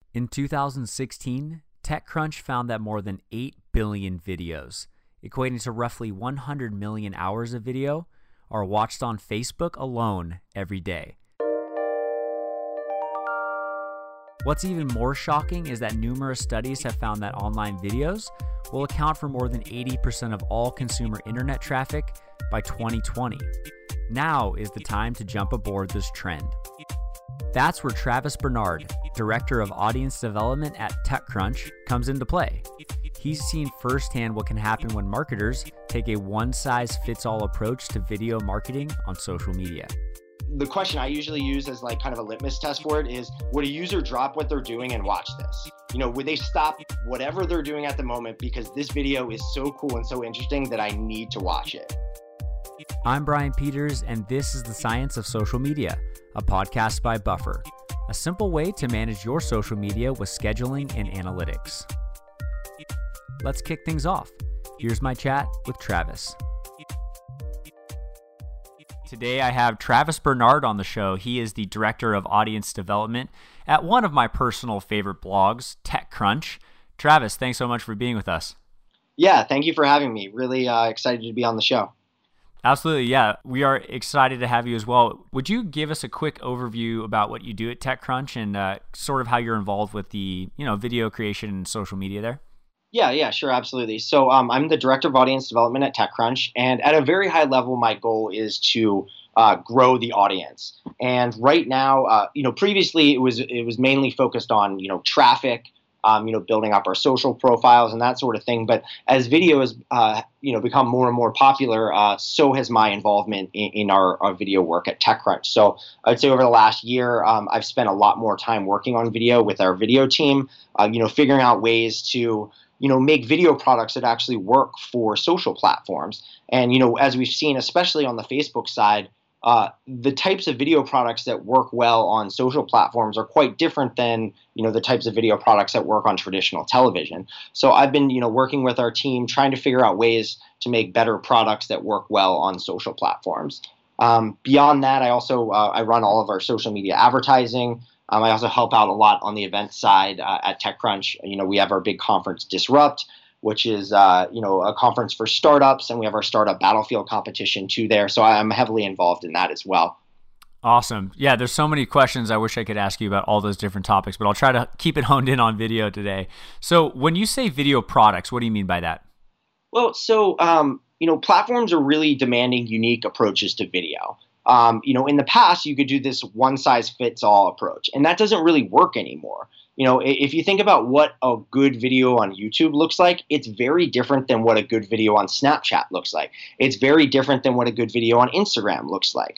In 2016, TechCrunch found that more than 8 billion videos, equating to roughly 100 million hours of video, are watched on Facebook alone every day. What's even more shocking is that numerous studies have found that online videos will account for more than 80% of all consumer internet traffic by 2020. Now is the time to jump aboard this trend. That's where Travis Bernard, Director of Audience Development at TechCrunch, comes into play. He's seen firsthand what can happen when marketers take a one-size-fits-all approach to video marketing on social media. The question I usually use as like kind of a litmus test for it is, would a user drop what they're doing and watch this? Would they stop whatever they're doing at the moment because this video is so cool and so interesting that I need to watch it? I'm Brian Peters, and this is The Science of Social Media, a podcast by Buffer, a simple way to manage your social media with scheduling and analytics. Let's kick things off. Here's my chat with Travis. Today I have Travis Bernard on the show. He is the Director of Audience Development at one of my personal favorite blogs, TechCrunch. Travis, thanks so much for being with us. Yeah, thank you for having me. Really excited to be on the show. Absolutely, yeah. We are excited to have you as well. Would you give us a quick overview about what you do at TechCrunch and sort of how you're involved with the video creation and social media there? Yeah, sure, absolutely. So I'm the Director of Audience Development at TechCrunch, and at a very high level, my goal is to grow the audience. And right now, previously it was mainly focused on traffic, building up our social profiles and that sort of thing. But as video has become more and more popular, so has my involvement in our video work at TechCrunch. So I'd say over the last year, I've spent a lot more time working on video with our video team, figuring out ways to make video products that actually work for social platforms. And, as we've seen, especially on the Facebook side, the types of video products that work well on social platforms are quite different than, the types of video products that work on traditional television. So I've been, working with our team, trying to figure out ways to make better products that work well on social platforms. Beyond that, I also I run all of our social media advertising. I also help out a lot on the event side at TechCrunch. We have our big conference Disrupt, which is a conference for startups, and we have our startup battlefield competition too there. So I'm heavily involved in that as well. Awesome. Yeah, there's so many questions I wish I could ask you about all those different topics, but I'll try to keep it honed in on video today. So when you say video products, what do you mean by that? Well, so platforms are really demanding unique approaches to video. In the past, you could do this one-size-fits-all approach, and that doesn't really work anymore. If you think about what a good video on YouTube looks like, it's very different than what a good video on Snapchat looks like. It's very different than what a good video on Instagram looks like.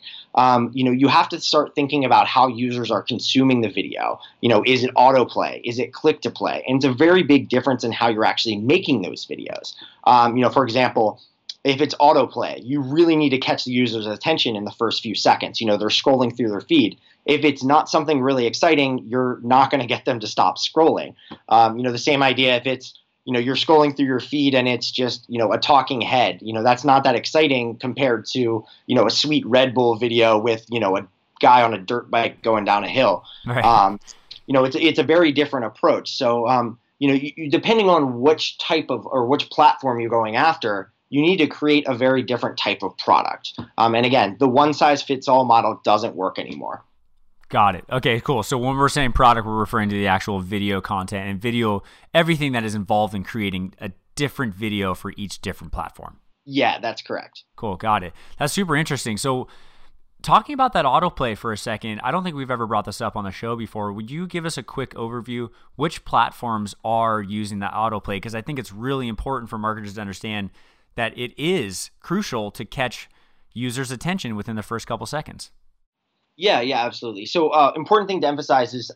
You have to start thinking about how users are consuming the video. Is it autoplay? Is it click to play? And it's a very big difference in how you're actually making those videos. For example, if it's autoplay, you really need to catch the user's attention in the first few seconds. They're scrolling through their feed. If it's not something really exciting, you're not going to get them to stop scrolling. The same idea if it's, you're scrolling through your feed and it's just, a talking head. That's not that exciting compared to, a sweet Red Bull video with, a guy on a dirt bike going down a hill. Right. It's a very different approach. So, depending on which type of or which platform you're going after, you need to create a very different type of product. And again, the one-size-fits-all model doesn't work anymore. Got it. Okay, cool. So when we're saying product, we're referring to the actual video content and video, everything that is involved in creating a different video for each different platform. Yeah, that's correct. Cool. Got it. That's super interesting. So talking about that autoplay for a second, I don't think we've ever brought this up on the show before. Would you give us a quick overview? Which platforms are using that autoplay? Because I think it's really important for marketers to understand that it is crucial to catch users' attention within the first couple seconds. Yeah, absolutely. So important thing to emphasize is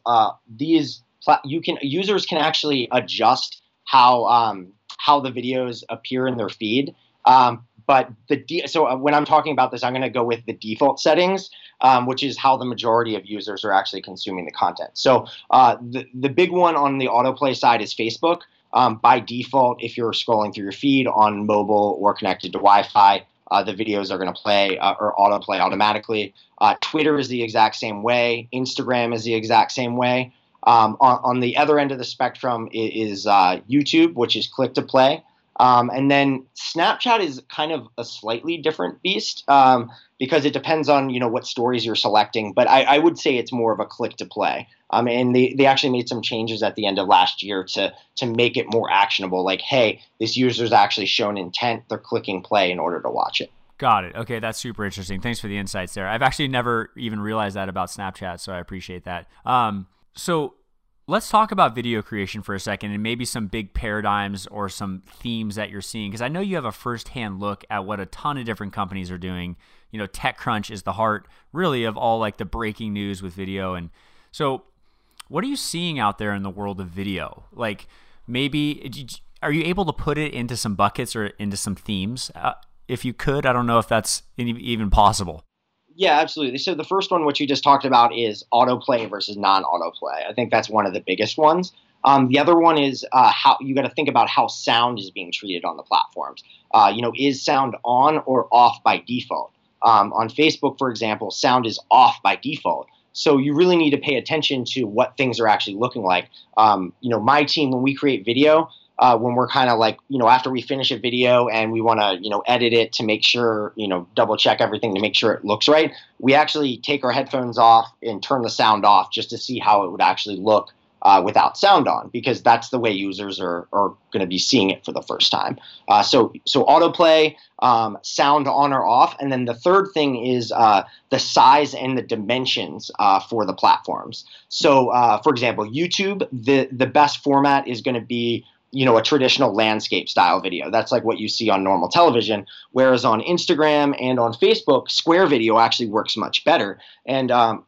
users can actually adjust how the videos appear in their feed. But when I'm talking about this, I'm going to go with the default settings, which is how the majority of users are actually consuming the content. So the big one on the autoplay side is Facebook. By default, if you're scrolling through your feed on mobile or connected to Wi-Fi, the videos are going to play or autoplay automatically. Twitter is the exact same way. Instagram is the exact same way. On the other end of the spectrum is YouTube, which is click to play. And then Snapchat is kind of a slightly different beast because it depends on what stories you're selecting. But I would say it's more of a click to play. And they actually made some changes at the end of last year to make it more actionable. Like, hey, this user's actually shown intent. They're clicking play in order to watch it. Got it. Okay, that's super interesting. Thanks for the insights there. I've actually never even realized that about Snapchat, so I appreciate that. So let's talk about video creation for a second and maybe some big paradigms or some themes that you're seeing, because I know you have a firsthand look at what a ton of different companies are doing. TechCrunch is the heart really of all like the breaking news with video. And so what are you seeing out there in the world of video? Like maybe, are you able to put it into some buckets or into some themes? If you could, I don't know if that's even possible. Yeah, absolutely. So the first one, which you just talked about, is autoplay versus non-autoplay. I think that's one of the biggest ones. The other one is how you got to think about how sound is being treated on the platforms. Is sound on or off by default? On Facebook, for example, sound is off by default. So you really need to pay attention to what things are actually looking like. My team, when we create video, when we're kind of like, after we finish a video and we want to, edit it to make sure, double check everything to make sure it looks right, we actually take our headphones off and turn the sound off just to see how it would actually look without sound on, because that's the way users are going to be seeing it for the first time. So autoplay, sound on or off. And then the third thing is the size and the dimensions for the platforms. So, for example, YouTube, the best format is going to be a traditional landscape style video. That's like what you see on normal television. Whereas on Instagram and on Facebook, square video actually works much better. And, an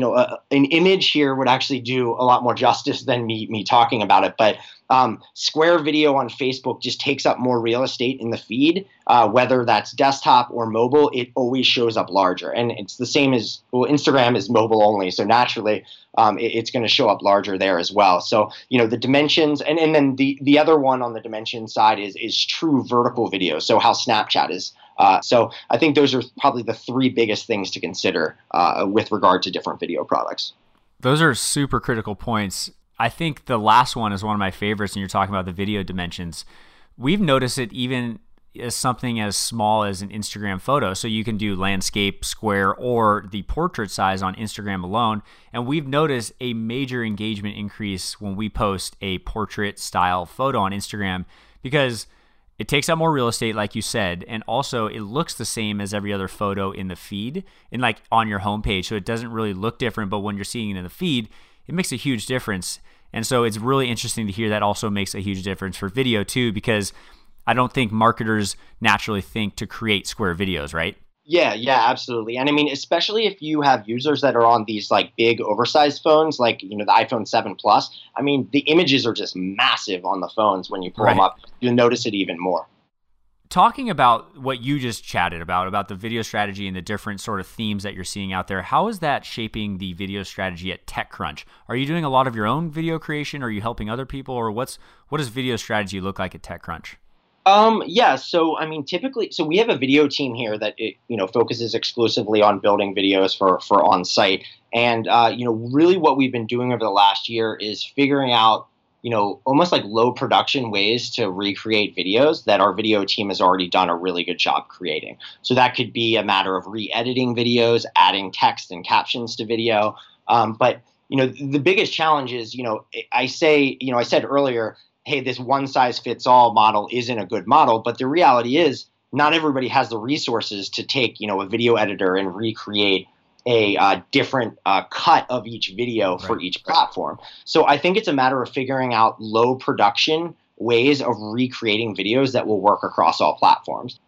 image here would actually do a lot more justice than me talking about it. But square video on Facebook just takes up more real estate in the feed, whether that's desktop or mobile, it always shows up larger. And it's the same as, Instagram is mobile only. So naturally, it's going to show up larger there as well. So, the dimensions, and then the other one on the dimension side is true vertical video. So how Snapchat is. So I think those are probably the three biggest things to consider with regard to different video products. Those are super critical points. I think the last one is one of my favorites, and you're talking about the video dimensions. We've noticed it even as something as small as an Instagram photo. So you can do landscape, square, or the portrait size on Instagram alone. And we've noticed a major engagement increase when we post a portrait style photo on Instagram, because it takes up more real estate, like you said, and also it looks the same as every other photo in the feed and like on your homepage. So it doesn't really look different, but when you're seeing it in the feed, it makes a huge difference. And so it's really interesting to hear that also makes a huge difference for video too, because I don't think marketers naturally think to create square videos, right? Yeah, absolutely. And I mean, especially if you have users that are on these like big oversized phones, like, the iPhone 7 Plus, I mean, the images are just massive on the phones. When you pull them up, you'll notice it even more. Talking about what you just chatted about the video strategy and the different sort of themes that you're seeing out there, how is that shaping the video strategy at TechCrunch? Are you doing a lot of your own video creation? Are you helping other people? Or what does video strategy look like at TechCrunch? Yeah. So, I mean, typically, so we have a video team here that, focuses exclusively on building videos for on-site. And, really what we've been doing over the last year is figuring out, almost like low production ways to recreate videos that our video team has already done a really good job creating. So that could be a matter of re-editing videos, adding text and captions to video. But, the biggest challenge is, I said earlier, hey, this one-size-fits-all model isn't a good model, but the reality is not everybody has the resources to take, a video editor and recreate a different cut of each video for each platform. So I think it's a matter of figuring out low production ways of recreating videos that will work across all platforms.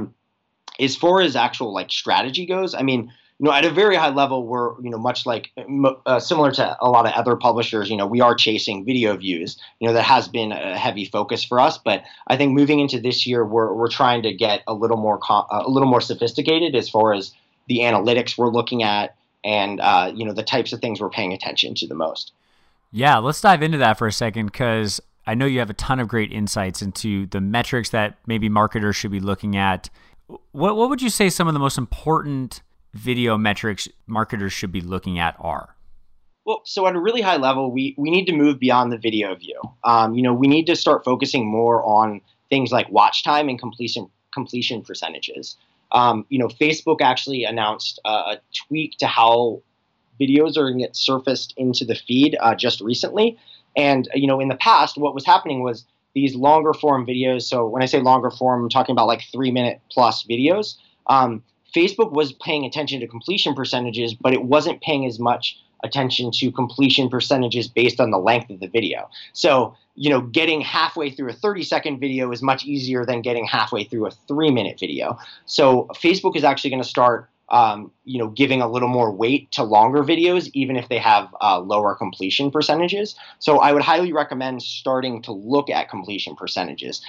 As far as actual like strategy goes, I mean, at a very high level, we're, much like similar to a lot of other publishers, we are chasing video views. That has been a heavy focus for us. But I think moving into this year, we're trying to get a little more sophisticated as far as the analytics we're looking at and, the types of things we're paying attention to the most. Yeah, let's dive into that for a second, because I know you have a ton of great insights into the metrics that maybe marketers should be looking at. What would you say some of the most important video metrics marketers should be looking at are? Well, so at a really high level, we need to move beyond the video view. We need to start focusing more on things like watch time and completion percentages. Facebook actually announced a tweak to how videos are going to get surfaced into the feed just recently. And in the past, what was happening was these longer form videos. So when I say longer form, I'm talking about like 3-minute plus videos. Facebook was paying attention to completion percentages, but it wasn't paying as much attention to completion percentages based on the length of the video. So, getting halfway through a 30-second video is much easier than getting halfway through a 3-minute video. So Facebook is actually going to start, giving a little more weight to longer videos, even if they have lower completion percentages. So I would highly recommend starting to look at completion percentages.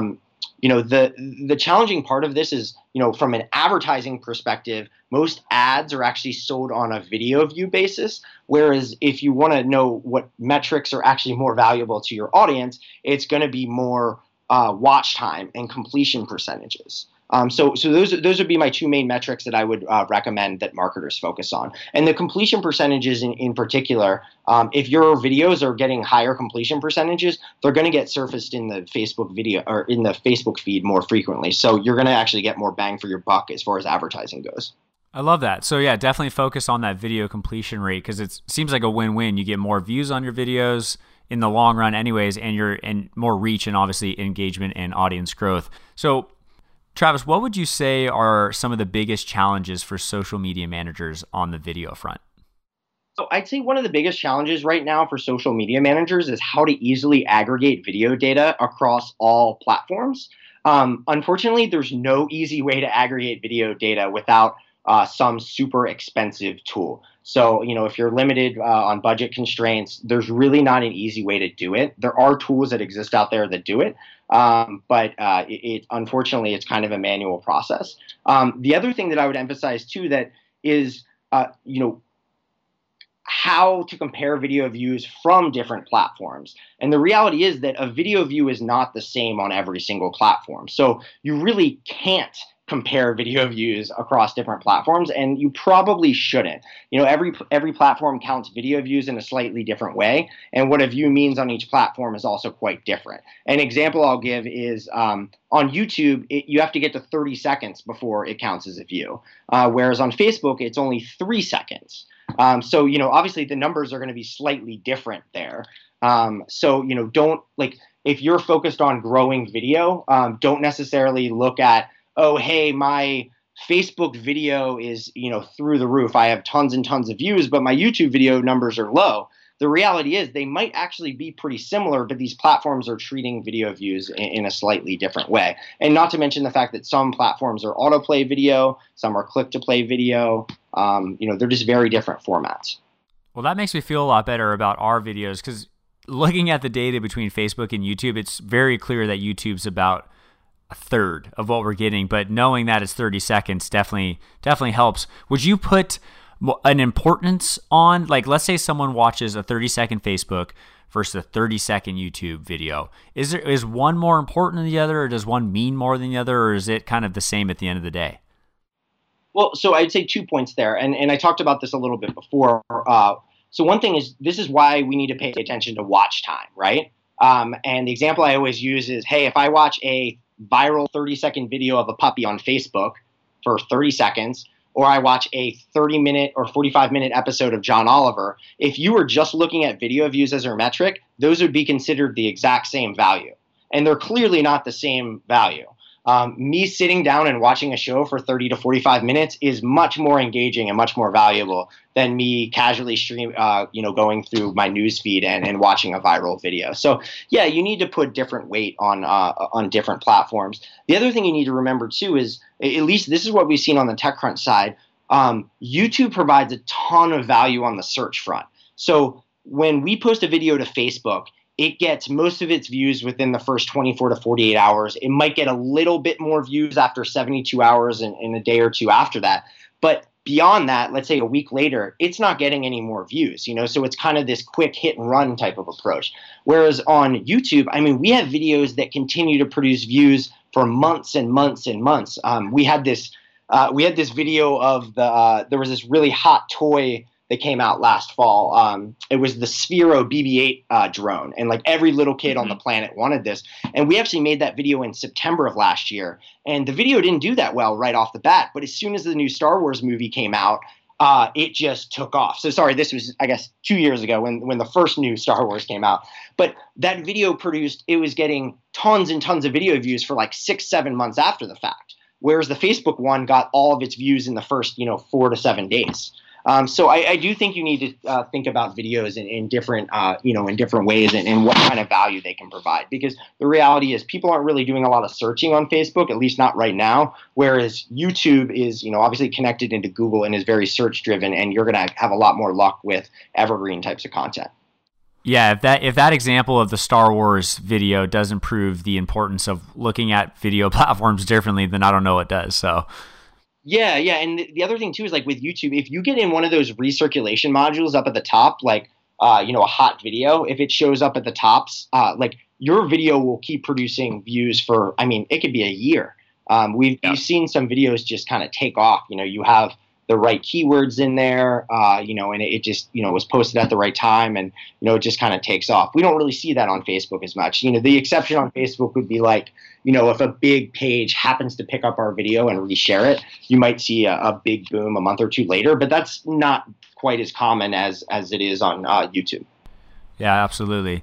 The challenging part of this is, from an advertising perspective, most ads are actually sold on a video view basis. Whereas if you want to know what metrics are actually more valuable to your audience, it's going to be more watch time and completion percentages. So those would be my two main metrics that I would recommend that marketers focus on. And the completion percentages in particular, if your videos are getting higher completion percentages, they're going to get surfaced in the Facebook video or in the Facebook feed more frequently. So you're going to actually get more bang for your buck as far as advertising goes. I love that. So yeah, definitely focus on that video completion rate because it seems like a win-win. You get more views on your videos in the long run anyways, and more reach and obviously engagement and audience growth. So Travis, what would you say are some of the biggest challenges for social media managers on the video front? So I'd say one of the biggest challenges right now for social media managers is how to easily aggregate video data across all platforms. Unfortunately, there's no easy way to aggregate video data without some super expensive tool. So, if you're limited on budget constraints, there's really not an easy way to do it. There are tools that exist out there that do it, but unfortunately, it's kind of a manual process. The other thing that I would emphasize too that is, how to compare video views from different platforms. And the reality is that a video view is not the same on every single platform. So you really can't compare video views across different platforms, and you probably shouldn't. Every platform counts video views in a slightly different way, and what a view means on each platform is also quite different. An example I'll give is on YouTube, you have to get to 30 seconds before it counts as a view, whereas on Facebook, it's only 3 seconds. So, obviously the numbers are going to be slightly different there. So, if you're focused on growing video, don't necessarily look at, oh, hey, my Facebook video is, through the roof. I have tons and tons of views, but my YouTube video numbers are low. The reality is they might actually be pretty similar, but these platforms are treating video views in a slightly different way. And not to mention the fact that some platforms are autoplay video, some are click-to-play video. They're just very different formats. Well, that makes me feel a lot better about our videos because looking at the data between Facebook and YouTube, it's very clear that YouTube's about a third of what we're getting, but knowing that it's 30 seconds definitely helps. Would you put an importance on, like, let's say someone watches a 30-second Facebook versus a 30-second YouTube video. Is one more important than the other, or does one mean more than the other, or is it kind of the same at the end of the day? Well, so I'd say 2 points there, and I talked about this a little bit before. So one thing is, this is why we need to pay attention to watch time, right? And the example I always use is, hey, if I watch a viral 30-second video of a puppy on Facebook for 30 seconds, or I watch a 30-minute or 45-minute episode of John Oliver, if you were just looking at video views as your metric, those would be considered the exact same value. And they're clearly not the same value. Me sitting down and watching a show for 30 to 45 minutes is much more engaging and much more valuable than me casually going through my news feed and watching a viral video. So yeah, you need to put different weight on different platforms. The other thing you need to remember too is, at least this is what we've seen on the TechCrunch side, YouTube provides a ton of value on the search front. So when we post a video to Facebook, it gets most of its views within the first 24 to 48 hours. It might get a little bit more views after 72 hours and a day or two after that. But beyond that, let's say a week later, it's not getting any more views, so it's kind of this quick hit and run type of approach. Whereas on YouTube, we have videos that continue to produce views for months and months and months. We had this video of there was this really hot toy that came out last fall. It was the Sphero BB-8 drone, and like every little kid on the planet wanted this. And we actually made that video in September of last year, and the video didn't do that well right off the bat. But as soon as the new Star Wars movie came out, it just took off. So sorry, this was, I guess, 2 years ago when the first new Star Wars came out. But that video it was getting tons and tons of video views for like 6-7 months after the fact. Whereas the Facebook one got all of its views in the first, 4 to 7 days. So I do think you need to think about videos in different, in different ways and what kind of value they can provide. Because the reality is people aren't really doing a lot of searching on Facebook, at least not right now. Whereas YouTube is, obviously connected into Google and is very search driven, and you're going to have a lot more luck with evergreen types of content. Yeah, if that example of the Star Wars video doesn't prove the importance of looking at video platforms differently, then I don't know what does. So. Yeah. And the other thing too is like with YouTube, if you get in one of those recirculation modules up at the top, like, a hot video, if it shows up at the tops, like your video will keep producing views for, it could be a year. We've seen some videos just kind of take off. You have the right keywords in there, and it just, was posted at the right time, and, it just kind of takes off. We don't really see that on Facebook as much. The exception on Facebook would be like, if a big page happens to pick up our video and reshare it, you might see a big boom a month or two later, but that's not quite as common as it is on YouTube. Yeah, absolutely.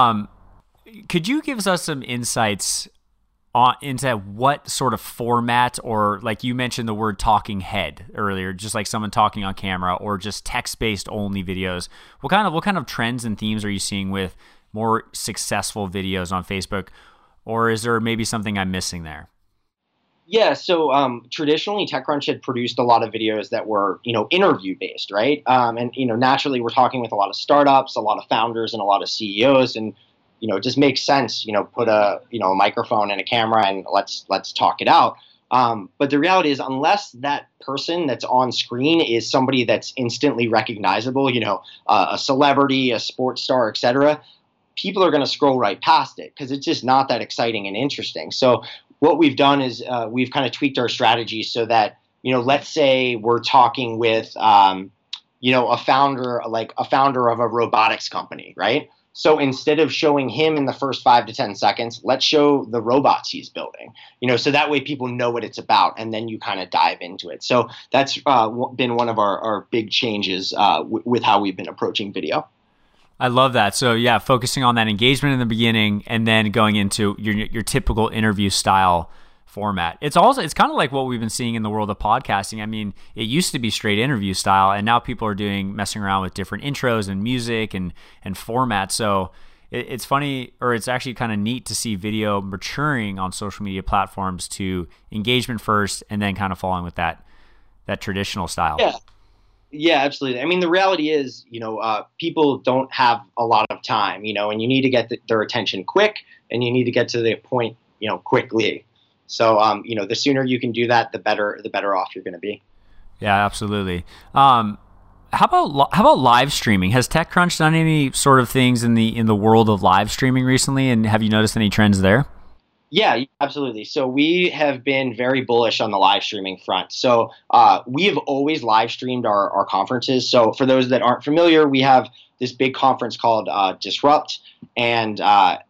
Could you give us some insights into what sort of format, or like you mentioned the word talking head earlier, just like someone talking on camera, or just text-based only videos? What kind of trends and themes are you seeing with more successful videos on Facebook, or is there maybe something I'm missing there? Yeah, so traditionally TechCrunch had produced a lot of videos that were, interview based, right? And naturally we're talking with a lot of startups, a lot of founders, and a lot of CEOs, and it just makes sense, put a microphone and a camera and let's talk it out. But the reality is, unless that person that's on screen is somebody that's instantly recognizable, a celebrity, a sports star, etc., people are going to scroll right past it because it's just not that exciting and interesting. So what we've done is we've kind of tweaked our strategy so that, let's say we're talking with, a founder of a robotics company, right? So instead of showing him in the first 5 to 10 seconds, let's show the robots he's building, so that way people know what it's about, and then you kind of dive into it. So that's been one of our big changes with how we've been approaching video. I love that. So yeah, focusing on that engagement in the beginning and then going into your typical interview style format. It's kind of like what we've been seeing in the world of podcasting. It used to be straight interview style, and now people are messing around with different intros and music and formats. So it's funny, or it's actually kind of neat to see video maturing on social media platforms to engagement first, and then kind of following with that traditional style. Yeah, absolutely. The reality is, people don't have a lot of time, and you need to get their attention quick, and you need to get to the point, quickly. So, the sooner you can do that, the better off you're going to be. Yeah, absolutely. How about live streaming? Has TechCrunch done any sort of things in the world of live streaming recently, and have you noticed any trends there? Yeah, absolutely. So we have been very bullish on the live streaming front. So we have always live streamed our conferences. So for those that aren't familiar, we have this big conference called Disrupt, and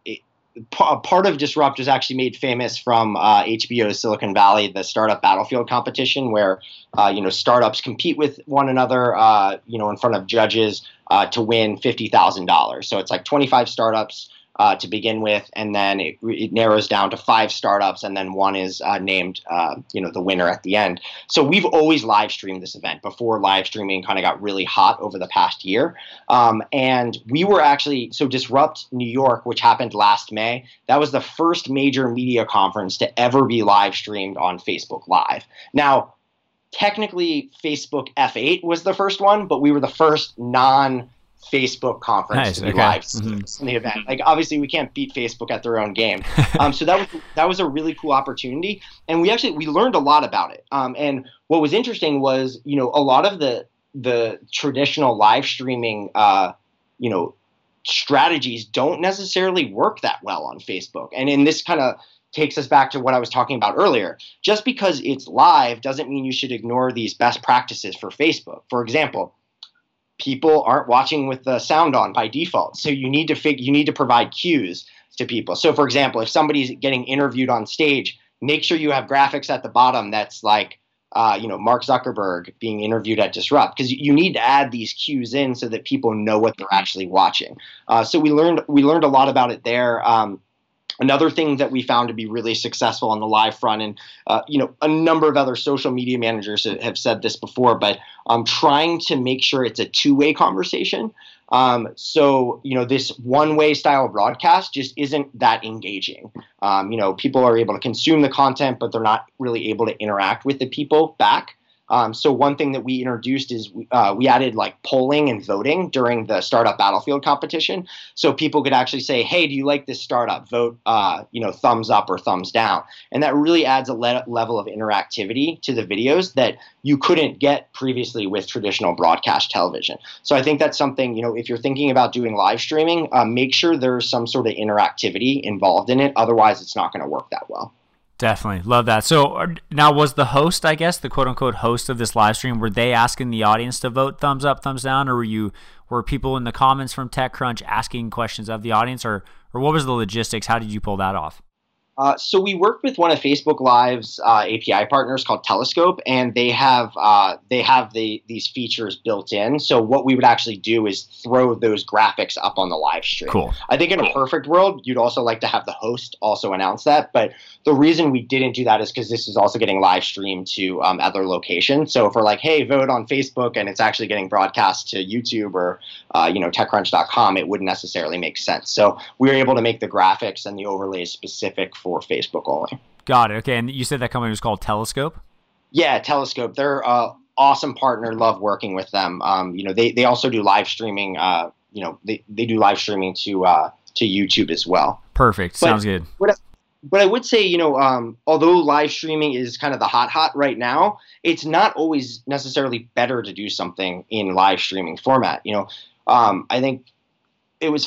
part of Disrupt was actually made famous from HBO's Silicon Valley, the Startup Battlefield competition, where startups compete with one another, in front of judges to win $50,000. So it's like 25 startups to begin with, and then it narrows down to 5 startups, and then one is named, the winner at the end. So we've always live streamed this event before live streaming kind of got really hot over the past year. And we were so Disrupt New York, which happened last May, that was the first major media conference to ever be live streamed on Facebook Live. Now, technically, Facebook F8 was the first one, but we were the first Facebook conference to be live in the event. Like, obviously we can't beat Facebook at their own game. So that was a really cool opportunity, and we learned a lot about it. And what was interesting was, a lot of the traditional live streaming strategies don't necessarily work that well on Facebook. And in this kind of takes us back to what I was talking about earlier. Just because it's live doesn't mean you should ignore these best practices for Facebook. For example, people aren't watching with the sound on by default. So you need to provide cues to people. So for example, if somebody's getting interviewed on stage, make sure you have graphics at the bottom that's like, Mark Zuckerberg being interviewed at Disrupt, because you need to add these cues in so that people know what they're actually watching. So we learned a lot about it there. Another thing that we found to be really successful on the live front, and a number of other social media managers have said this before, but trying to make sure it's a two-way conversation. So this one-way style broadcast just isn't that engaging. People are able to consume the content, but they're not really able to interact with the people back. So one thing that we introduced is we added like polling and voting during the startup battlefield competition. So people could actually say, hey, do you like this startup? Vote, thumbs up or thumbs down. And that really adds a level of interactivity to the videos that you couldn't get previously with traditional broadcast television. So I think that's something, if you're thinking about doing live streaming, make sure there's some sort of interactivity involved in it. Otherwise, it's not going to work that well. Definitely. Love that. So now, was the host, I guess, the quote-unquote host of this live stream, were they asking the audience to vote thumbs up, thumbs down, or were people in the comments from TechCrunch asking questions of the audience, or what was the logistics? How did you pull that off? So we worked with one of Facebook Live's API partners called Telescope, and they have these features built in. So what we would actually do is throw those graphics up on the live stream. Cool. I think in a perfect world, you'd also like to have the host also announce that. But the reason we didn't do that is because this is also getting live streamed to other locations. So if we're like, hey, vote on Facebook, and it's actually getting broadcast to YouTube or TechCrunch.com, it wouldn't necessarily make sense. So we were able to make the graphics and the overlays specific for Facebook only. Got it. Okay. And you said that company was called Telescope? Yeah, Telescope. They're an awesome partner. Love working with them. They also do live streaming. They do live streaming to YouTube as well. Perfect. Sounds good. But I would say, although live streaming is kind of the hot right now, it's not always necessarily better to do something in live streaming format. I think it was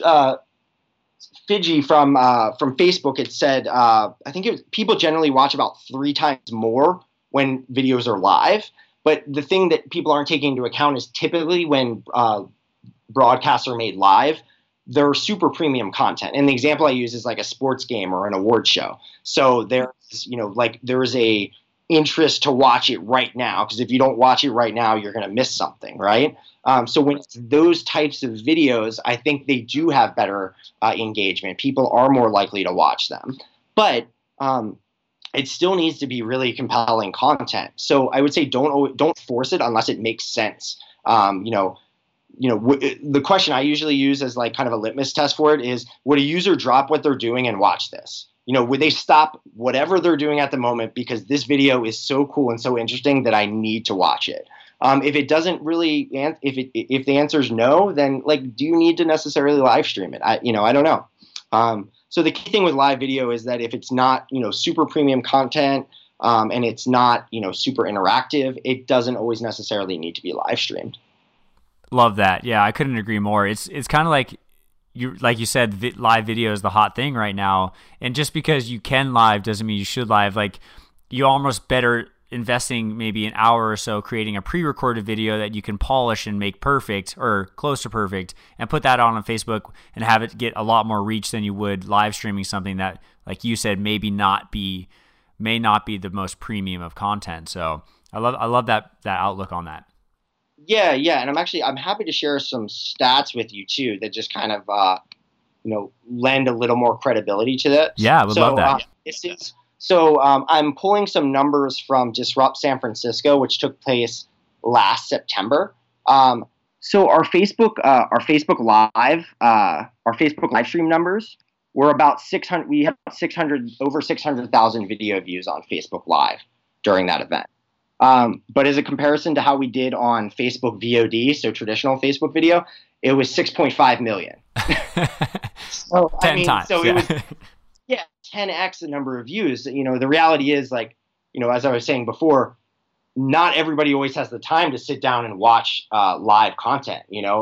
Fiji from Facebook had said, I think people generally watch about 3 times more when videos are live. But the thing that people aren't taking into account is typically when broadcasts are made live, they're super premium content. And the example I use is like a sports game or an award show. So there's a interest to watch it right now, because if you don't watch it right now, you're going to miss something, right? So when it's those types of videos, I think they do have better engagement. People are more likely to watch them. But it still needs to be really compelling content. So I would say don't force it unless it makes sense. The question I usually use as like kind of a litmus test for it is, would a user drop what they're doing and watch this? Would they stop whatever they're doing at the moment because this video is so cool and so interesting that I need to watch it? If it doesn't really, if the answer is no, then do you need to necessarily live stream it? I don't know. So the key thing with live video is that if it's not, super premium content, and it's not, super interactive, it doesn't always necessarily need to be live streamed. Love that. Yeah, I couldn't agree more. It's kind of like you said, live video is the hot thing right now. And just because you can live doesn't mean you should live. You almost better investing maybe an hour or so creating a pre-recorded video that you can polish and make perfect or close to perfect and put that on Facebook and have it get a lot more reach than you would live streaming something that, like you said, may not be the most premium of content. So I love that outlook on that. Yeah, and I'm happy to share some stats with you too that just kind of lend a little more credibility to that. Yeah, I would love that. I'm pulling some numbers from Disrupt San Francisco, which took place last September. So our Facebook live stream numbers were about 600. We had over 600,000 video views on Facebook Live during that event. But as a comparison to how we did on Facebook VOD, so traditional Facebook video, it was 6.5 million. So 10 times. So it was 10x the number of views. The reality is, as I was saying before, not everybody always has the time to sit down and watch live content.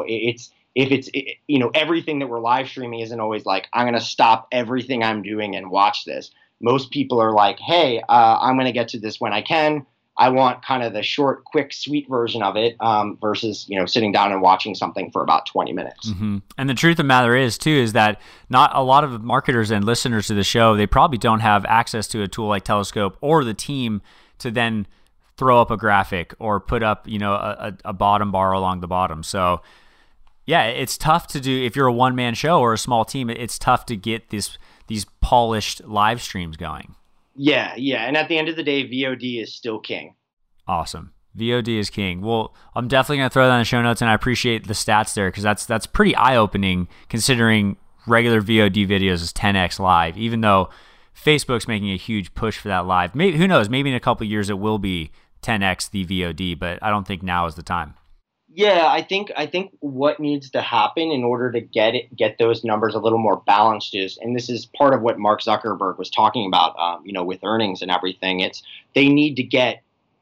Everything that we're live streaming isn't always like, I'm going to stop everything I'm doing and watch this. Most people are like, hey, I'm going to get to this when I can. I want kind of the short, quick, sweet version of it versus, sitting down and watching something for about 20 minutes. Mm-hmm. And the truth of the matter is, too, is that not a lot of marketers and listeners to the show, they probably don't have access to a tool like Telescope or the team to then throw up a graphic or put up, a bottom bar along the bottom. So, yeah, it's tough to do if you're a one-man show or a small team. It's tough to get these polished live streams going. Yeah. And at the end of the day, VOD is still king. Awesome. VOD is king. Well, I'm definitely going to throw that in the show notes, and I appreciate the stats there because that's pretty eye-opening considering regular VOD videos is 10x live, even though Facebook's making a huge push for that live. Maybe, who knows, maybe in a couple of years it will be 10x the VOD, but I don't think now is the time. Yeah, I think what needs to happen in order to get those numbers a little more balanced is, and this is part of what Mark Zuckerberg was talking about, with earnings and everything. It's they need to get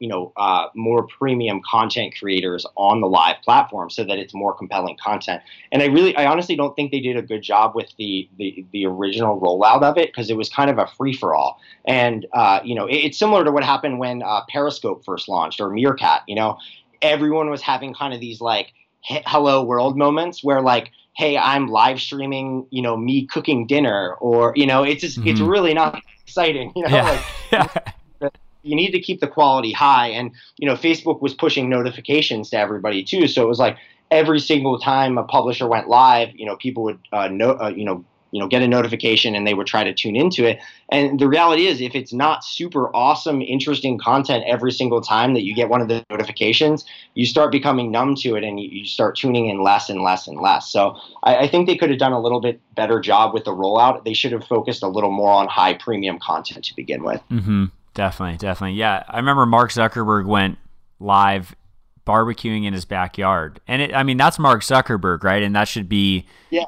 more premium content creators on the live platform so that it's more compelling content. And I honestly don't think they did a good job with the original rollout of it because it was kind of a free for all. And it's similar to what happened when Periscope first launched or Meerkat. Everyone was having kind of these like hello world moments where like, hey, I'm live streaming, me cooking dinner, or, it's just, it's really not exciting, Yeah. Like, you need to keep the quality high. And, Facebook was pushing notifications to everybody too. So it was like every single time a publisher went live, people would, get a notification and they would try to tune into it. And the reality is, if it's not super awesome, interesting content every single time that you get one of the notifications, you start becoming numb to it and you start tuning in less and less and less. So I think they could have done a little bit better job with the rollout. They should have focused a little more on high premium content to begin with. Mm-hmm. Definitely. Yeah. I remember Mark Zuckerberg went live barbecuing in his backyard. And that's Mark Zuckerberg, right? And that should be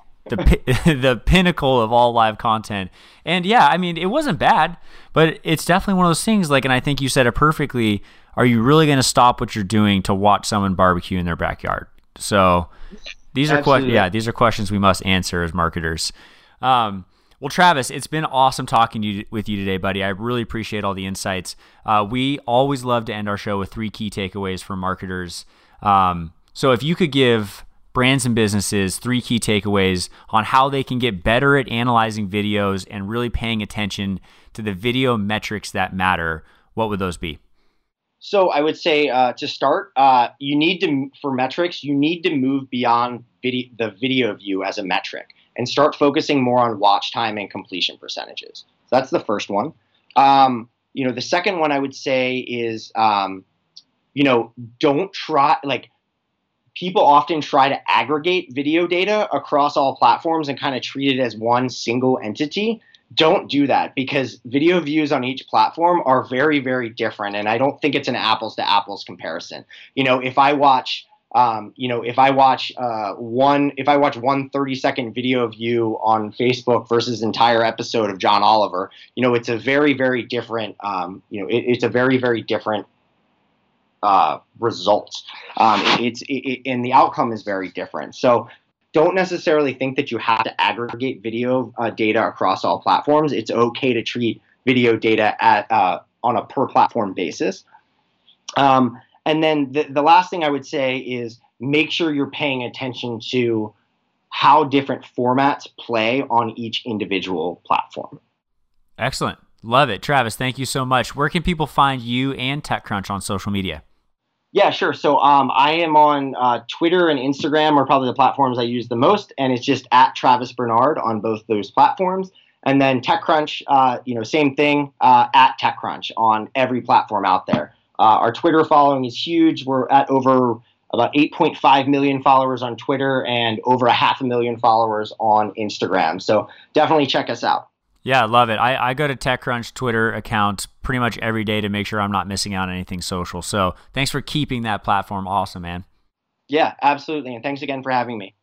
the pinnacle of all live content. And yeah, it wasn't bad, but it's definitely one of those things and I think you said it perfectly. Are you really going to stop what you're doing to watch someone barbecue in their backyard? So these are these are questions we must answer as marketers. Well, Travis, it's been awesome talking with you today, buddy. I really appreciate all the insights. We always love to end our show with 3 key takeaways for marketers. So if you could give brands and businesses 3 key takeaways on how they can get better at analyzing videos and really paying attention to the video metrics that matter, what would those be? So I would say to start, for metrics, you need to move beyond the video view as a metric and start focusing more on watch time and completion percentages. So that's the first one. The second one I would say is, don't try, people often try to aggregate video data across all platforms and kind of treat it as one single entity. Don't do that because video views on each platform are very, very different. And I don't think it's an apples to apples comparison. If I watch one 30-second video view on Facebook versus entire episode of John Oliver, it's a very, very different, it's a very, very different results. And the outcome is very different. So don't necessarily think that you have to aggregate video data across all platforms. It's okay to treat video data on a per platform basis. And then the last thing I would say is make sure you're paying attention to how different formats play on each individual platform. Excellent. Love it. Travis, thank you so much. Where can people find you and TechCrunch on social media? Yeah, sure. So I am on Twitter and Instagram are probably the platforms I use the most, and it's just at Travis Bernard on both those platforms. And then TechCrunch, same thing, at TechCrunch on every platform out there. Our Twitter following is huge. We're at over about 8.5 million followers on Twitter and over 500,000 followers on Instagram. So definitely check us out. Yeah, I love it. I go to TechCrunch Twitter account pretty much every day to make sure I'm not missing out on anything social. So thanks for keeping that platform awesome, man. Yeah, absolutely. And thanks again for having me.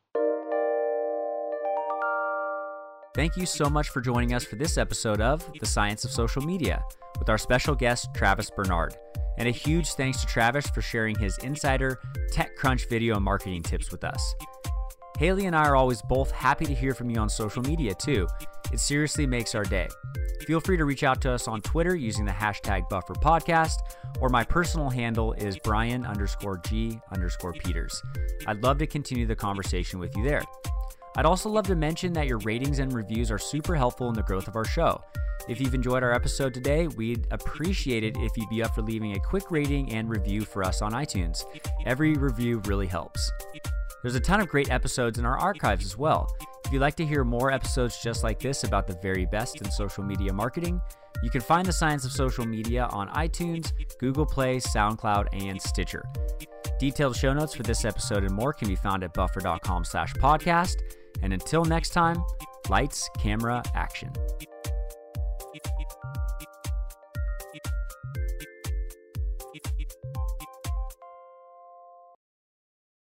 Thank you so much for joining us for this episode of The Science of Social Media with our special guest, Travis Bernard. And a huge thanks to Travis for sharing his insider TechCrunch video marketing tips with us. Haley and I are always both happy to hear from you on social media too. It seriously makes our day. Feel free to reach out to us on Twitter using the hashtag BufferPodcast, or my personal handle is Brian_G_Peters. I'd love to continue the conversation with you there. I'd also love to mention that your ratings and reviews are super helpful in the growth of our show. If you've enjoyed our episode today, we'd appreciate it if you'd be up for leaving a quick rating and review for us on iTunes. Every review really helps. There's a ton of great episodes in our archives as well. If you'd like to hear more episodes just like this about the very best in social media marketing, you can find The Science of Social Media on iTunes, Google Play, SoundCloud, and Stitcher. Detailed show notes for this episode and more can be found at buffer.com/podcast. And until next time, lights, camera, action.